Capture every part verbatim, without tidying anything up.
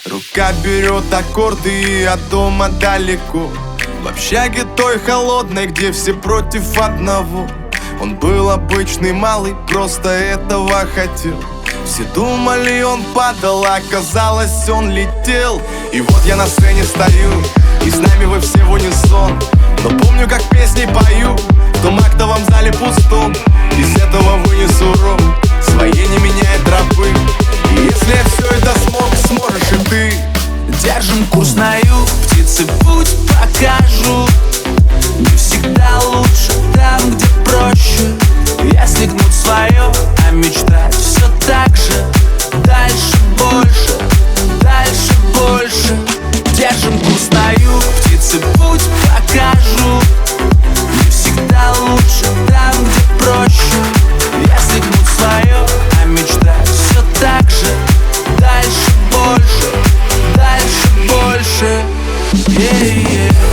Рука берет аккорды, и от дома далеко. В общаге той холодной, где все против одного. Он был обычный малый, просто этого хотел. Все думали, он падал, а оказалось, он летел. И вот я на сцене стою, и с нами вы все в унисон. Но помню, как песни пою в том актовом зале пустом. Из этого вынесу урок, своей не меняет тропы. И если я все это смог, сможешь и ты. Держим курс на юг, птицы путь покажут. Не всегда лучше там, где проще. Если гнуть свое, а мечтать все так же. Дальше больше, дальше больше. Держим курс на юг, птицы путь покажут. Не всегда лучше там, где проще. Если гнуть свое, а мечтать все так же. Дальше больше, дальше больше. Yeah, yeah.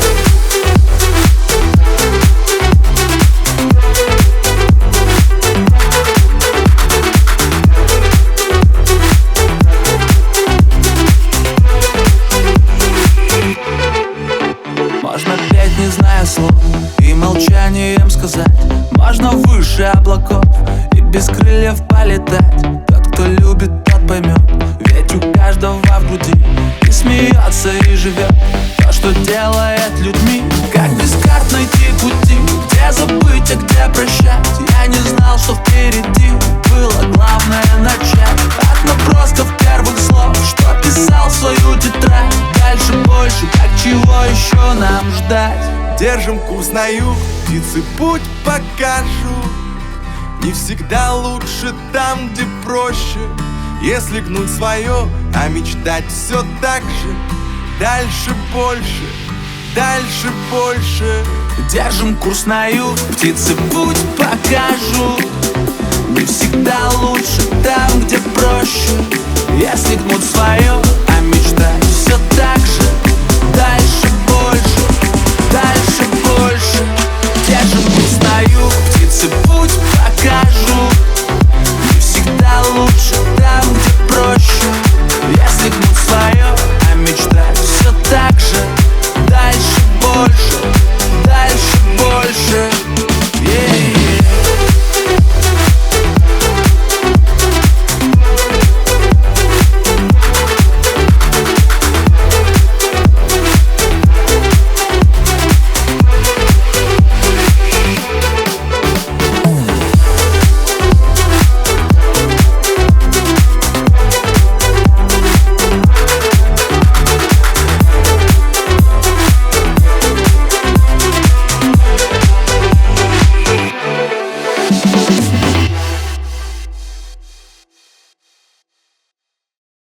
Можно петь, не зная слов, и молчанием сказать. Можно выше облаков и без крыльев полетать. Тот, кто любит, тот поймет. Ведь у каждого в груди и смеется, и живет то, что делает людьми. Как без карт найти пути, где забыть, а где прощать. Я не знал, что впереди было главное начать. От набросков первых слов, что писал в свою тетрадь. Дальше больше, как чего еще нам ждать? Держим курс на юг, птицы путь покажут. Не всегда лучше там, где проще. Если гнуть свое, а мечтать все так же. Дальше больше, дальше больше. Держим курс на юг, птицы путь покажут. Не всегда лучше там, где проще. Если гнуть свое,